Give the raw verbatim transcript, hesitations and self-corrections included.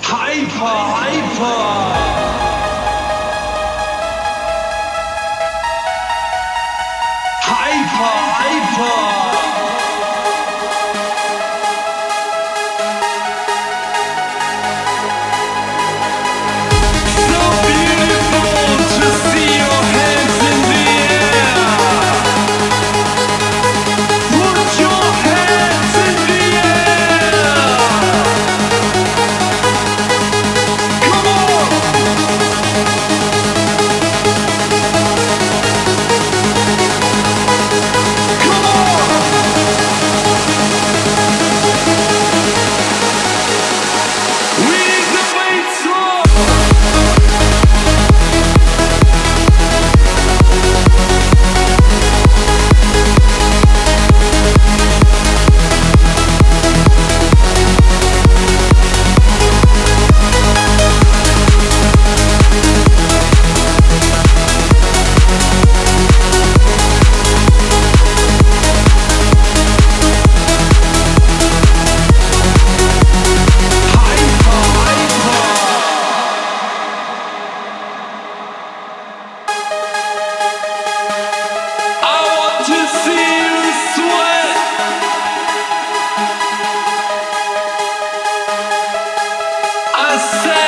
Hyper, hyper. Hyper, hyper. So beautiful to see your hands in the air. Put your hands in the air. Come on. Come on. We need the bass drum. I want to see you sweat. I said